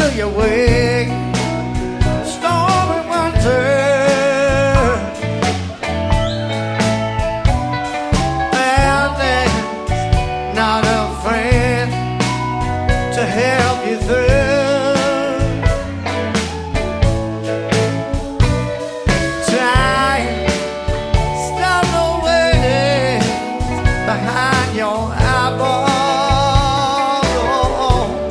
your way. Storm and winter, and there's not a friend to help you through.